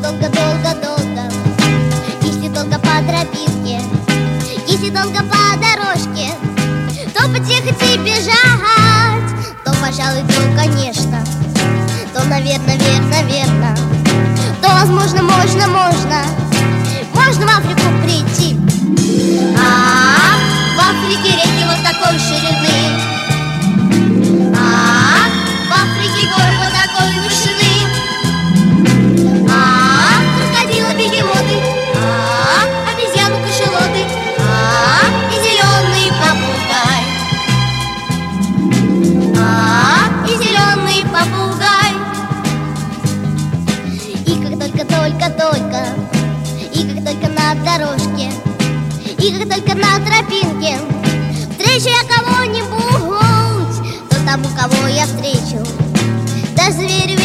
долго-долго-долго, если долго по тропинке, если долго по дорожке, то потихо и бежать, то, пожалуй, то, конечно, то, наверное, верно, то, возможно, можно в Африку прийти. В Африке реки вот такой ширины, в Африке горы вот такой вышины, крокодилы, бегемоты, обезьяны, кашалоты, и зеленый попугай, и зеленый попугай. И как только и как только на дорожке, и как только на тропинке встречу я кого-нибудь, то тому, кого я встречу, даже зверю